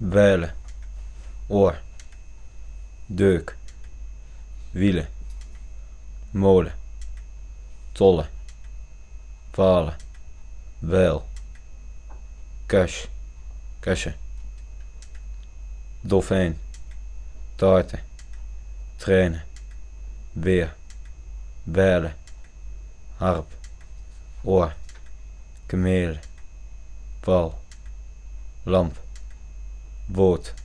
Bijlen, oor, deuk, wielen, molen, tolle, palen, bijl, kas, kassen, dolfijn, taarten, trainen, beer, bijlen, harp, oor, kameel, paal, lamp, boot,